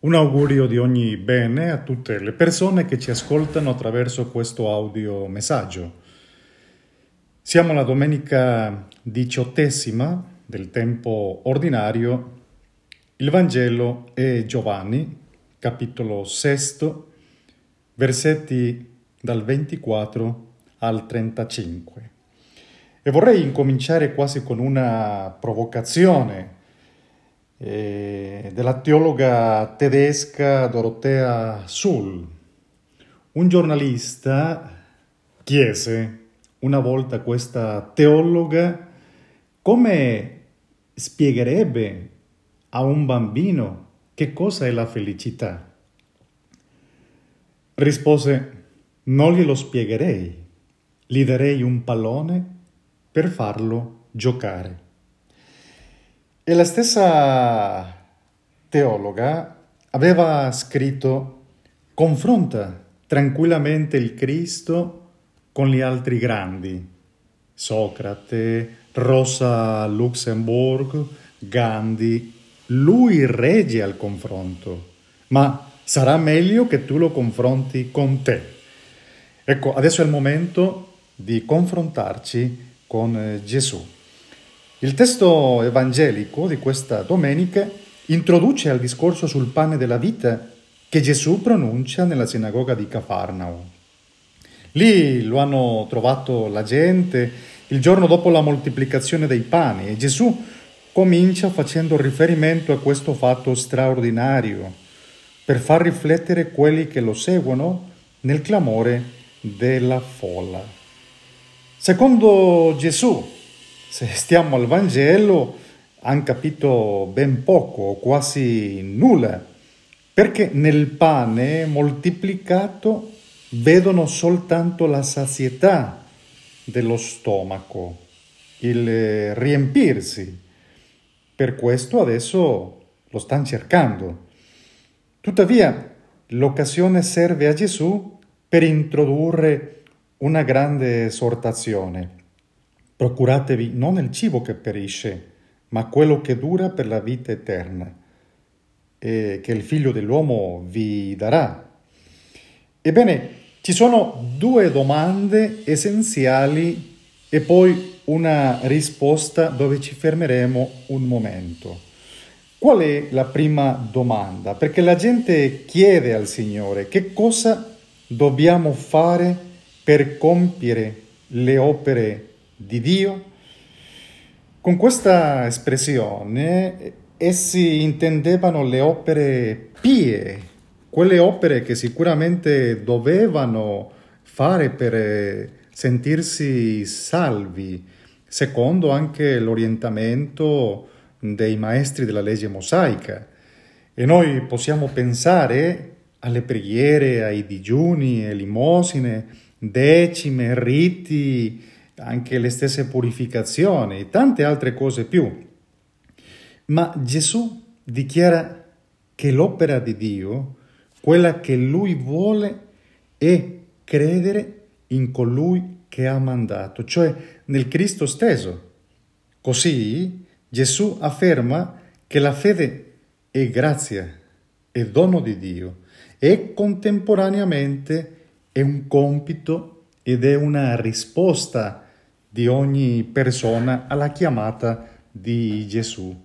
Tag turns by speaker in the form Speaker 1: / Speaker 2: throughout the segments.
Speaker 1: Un augurio di ogni bene a tutte le persone che ci ascoltano attraverso questo audio messaggio. Siamo alla domenica 18ª del tempo ordinario. Il Vangelo è Giovanni, capitolo 6, versetti dal 24 al 35. E vorrei incominciare quasi con una provocazione della teologa tedesca Dorothea Sull. Un giornalista chiese una volta a questa teologa come spiegherebbe a un bambino che cosa è la felicità. Rispose: non glielo spiegherei, gli darei un pallone per farlo giocare. E la stessa teologa aveva scritto: confronta tranquillamente il Cristo con gli altri grandi, Socrate, Rosa Luxemburg, Gandhi. Lui regge al confronto, ma sarà meglio che tu lo confronti con te. Ecco, adesso è il momento di confrontarci con Gesù. Il testo evangelico di questa domenica introduce al discorso sul pane della vita che Gesù pronuncia nella sinagoga di Cafarnao. Lì lo hanno trovato la gente il giorno dopo la moltiplicazione dei pani e Gesù comincia facendo riferimento a questo fatto straordinario per far riflettere quelli che lo seguono nel clamore della folla. Secondo Gesù, se stiamo al Vangelo, hanno capito ben poco o quasi nulla, perché nel pane moltiplicato vedono soltanto la sazietà dello stomaco, il riempirsi. Per questo adesso lo stanno cercando. Tuttavia, l'occasione serve a Gesù per introdurre una grande esortazione. Procuratevi non il cibo che perisce, ma quello che dura per la vita eterna, e che il Figlio dell'uomo vi darà. Ebbene, ci sono due domande essenziali e poi una risposta dove ci fermeremo un momento. Qual è la prima domanda? Perché la gente chiede al Signore che cosa dobbiamo fare per compiere le opere di Dio. Con questa espressione essi intendevano le opere pie, quelle opere che sicuramente dovevano fare per sentirsi salvi, secondo anche l'orientamento dei maestri della legge mosaica. E noi possiamo pensare alle preghiere, ai digiuni, elemosine, decime, riti, anche le stesse purificazioni, tante altre cose più. Ma Gesù dichiara che l'opera di Dio, quella che Lui vuole, è credere in colui che ha mandato, cioè nel Cristo stesso. Così Gesù afferma che la fede è grazia, è dono di Dio e contemporaneamente è un compito ed è una risposta di ogni persona alla chiamata di Gesù.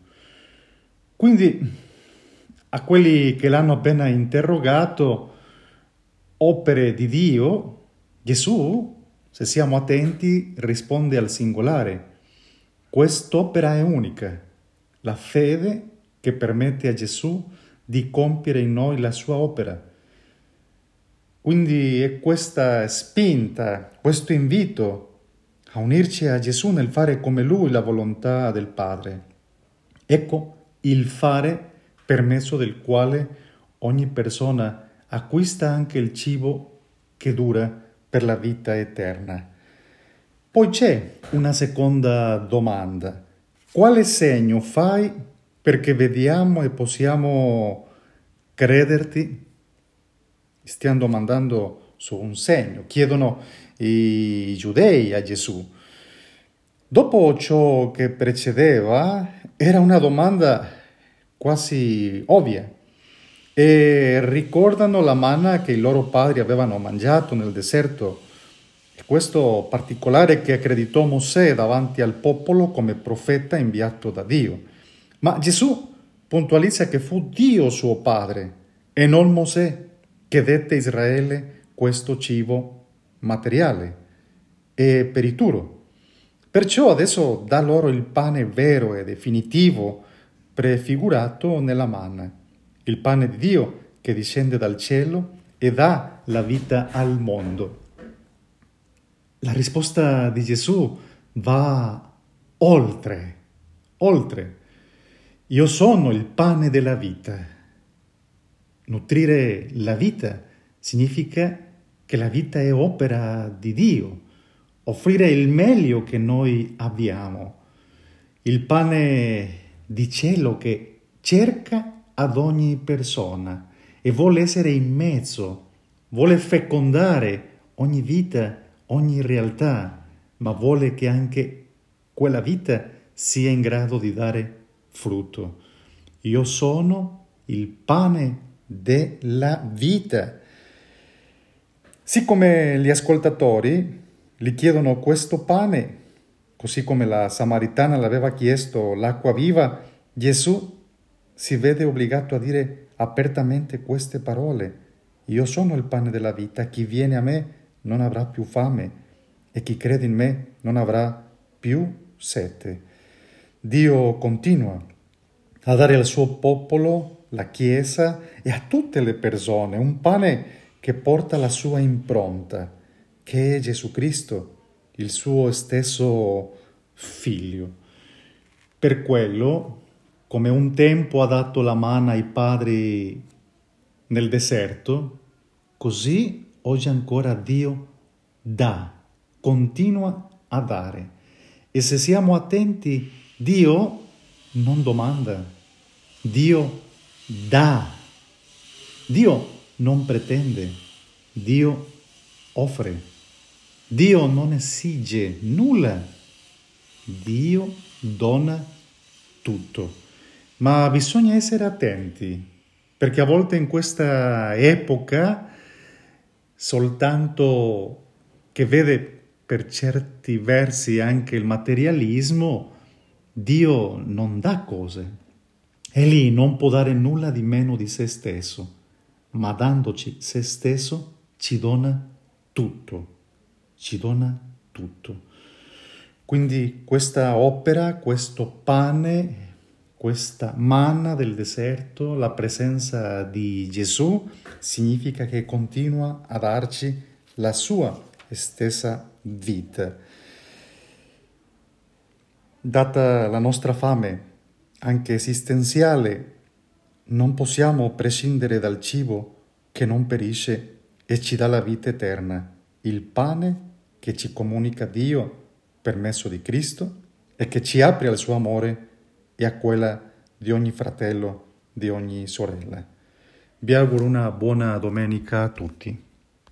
Speaker 1: Quindi a quelli che l'hanno appena interrogato, opere di Dio, Gesù, se siamo attenti, risponde al singolare. Quest'opera è unica, la fede che permette a Gesù di compiere in noi la sua opera. Quindi è questa spinta, questo invito a unirci a Gesù nel fare come Lui la volontà del Padre. Ecco il fare per mezzo del quale ogni persona acquista anche il cibo che dura per la vita eterna. Poi c'è una seconda domanda. Quale segno fai perché vediamo e possiamo crederti? Stiamo domandando su un segno, chiedono i giudei a Gesù. Dopo ciò che precedeva, era una domanda quasi ovvia. e ricordano la manna che i loro padri avevano mangiato nel deserto. E questo particolare che accreditò Mosè davanti al popolo come profeta inviato da Dio. Ma Gesù puntualizza che fu Dio suo padre e non Mosè che dette a Israele questo cibo materiale e perituro. Perciò adesso dà loro il pane vero e definitivo, prefigurato nella manna, il pane di Dio che discende dal cielo e dà la vita al mondo. La risposta di Gesù va oltre, oltre. Io sono il pane della vita. Nutrire la vita significa che la vita è opera di Dio, offrire il meglio che noi abbiamo, il pane di cielo che cerca ad ogni persona e vuole essere in mezzo, vuole fecondare ogni vita, ogni realtà, ma vuole che anche quella vita sia in grado di dare frutto. Io sono il pane della vita. Siccome gli ascoltatori gli chiedono questo pane, così come la Samaritana l'aveva chiesto l'acqua viva, Gesù si vede obbligato a dire apertamente queste parole: io sono il pane della vita, chi viene a me non avrà più fame e chi crede in me non avrà più sete. Dio continua a dare al suo popolo, la Chiesa e a tutte le persone un pane che porta la sua impronta, che è Gesù Cristo, il suo stesso Figlio. Per quello, come un tempo ha dato la manna ai padri nel deserto, così oggi ancora Dio dà, continua a dare. E se siamo attenti, Dio non domanda, Dio dà, Dio non pretende, Dio offre, Dio non esige nulla, Dio dona tutto. Ma bisogna essere attenti, perché a volte in questa epoca soltanto che vede per certi versi anche il materialismo, Dio non dà cose. Egli non può dare nulla di meno di se stesso, ma dandoci se stesso ci dona tutto, ci dona tutto. Quindi questa opera, questo pane, questa manna del deserto, la presenza di Gesù, significa che continua a darci la sua stessa vita. Data la nostra fame, anche esistenziale, non possiamo prescindere dal cibo che non perisce e ci dà la vita eterna, il pane che ci comunica Dio per mezzo di Cristo e che ci apre al suo amore e a quella di ogni fratello, di ogni sorella. Vi auguro una buona domenica a tutti.